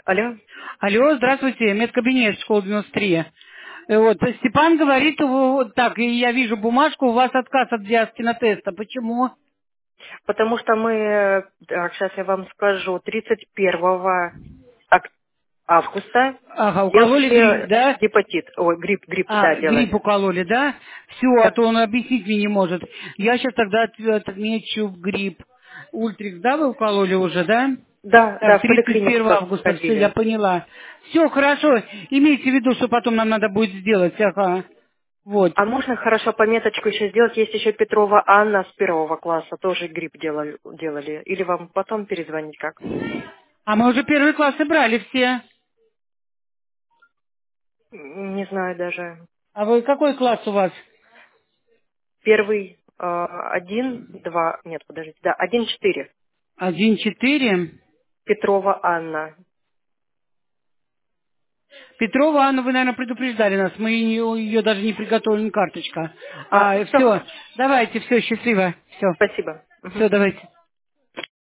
Алло. Алло, здравствуйте, медкабинет, школа 93. Вот, Степан говорит, вот так, и я вижу бумажку, у вас отказ от диаскина теста. Почему? Потому что мы, так, сейчас я вам скажу, 31 августа Ага, укололи грипп, делали да? гепатит. Ой, грипп, да, Грипп делали. укололи, да? Все, а Да, то он объяснить мне не может. Я сейчас тогда отмечу в грипп. Ультрикс, да, вы укололи уже, да? да, Так, в поликлинику 31 августа, все, я ходили. поняла. Все, хорошо, имейте в виду, что потом нам надо будет сделать, ага. Вот. А можно хорошо пометочку еще сделать? Есть еще Петрова Анна с 1 класса, тоже грипп делали. Или вам потом перезвонить как? А мы уже первые классы брали все. Не знаю даже. А вы какой класс у вас? Первый, 1, 2, нет, подождите, да, 1, 4. 1-4. Петрова Анна. Петрова Анна, вы, наверное, предупреждали нас. Мы ее даже не приготовили, карточка. А, все Все, хорошо. давайте, все, счастливо. Все, Спасибо. Мгм. все, давайте.